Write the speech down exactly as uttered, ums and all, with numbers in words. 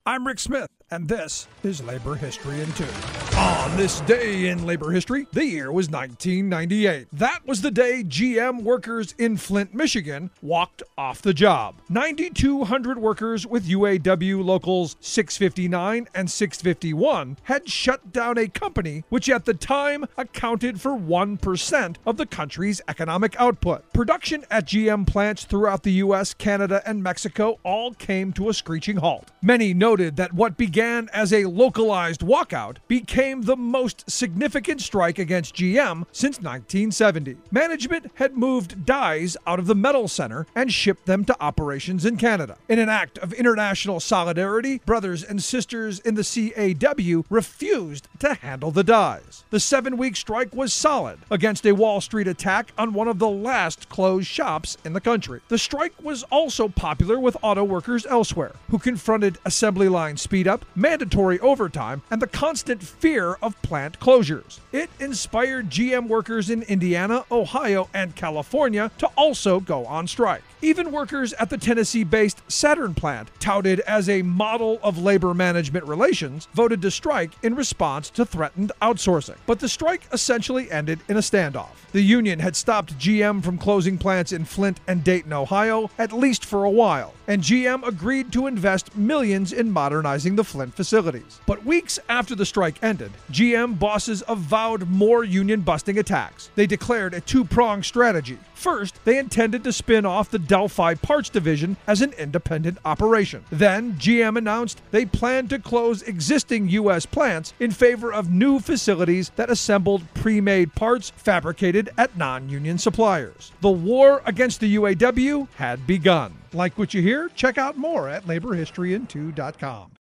I'm Rick Smith, and this is Labor History in Two. On this day in labor history, the year was nineteen ninety-eight. That was the day G M workers in Flint, Michigan walked off the job. nine thousand two hundred workers with U A W locals six fifty-nine and six fifty-one had shut down a company which at the time accounted for one percent of the country's economic output. Production at G M plants throughout the U S, Canada, and Mexico all came to a screeching halt. Many noted that what began as a localized walkout became the most significant strike against G M since nineteen seventy. Management had moved dies out of the metal center and shipped them to operations in Canada. In an act of international solidarity, brothers and sisters in the C A W refused to handle the dies. The seven-week strike was solid against a Wall Street attack on one of the last closed shops in the country. The strike was also popular with auto workers elsewhere, who confronted assembly line speed up, mandatory overtime, and the constant fear of plant closures. It inspired G M workers in Indiana, Ohio, and California to also go on strike. Even workers at the Tennessee-based Saturn plant, touted as a model of labor management relations, voted to strike in response to threatened outsourcing. But the strike essentially ended in a standoff. The union had stopped G M from closing plants in Flint and Dayton, Ohio, at least for a while, and G M agreed to invest millions in modernizing the Flint facilities. But weeks after the strike ended, G M bosses avowed more union-busting attacks. They declared a two-pronged strategy. First, they intended to spin off the Delphi Parts Division as an independent operation. Then, G M announced they planned to close existing U S plants in favor of new facilities that assembled pre-made parts fabricated at non-union suppliers. The war against the U A W had begun. Like what you hear? Check out more at labor history in two dot com.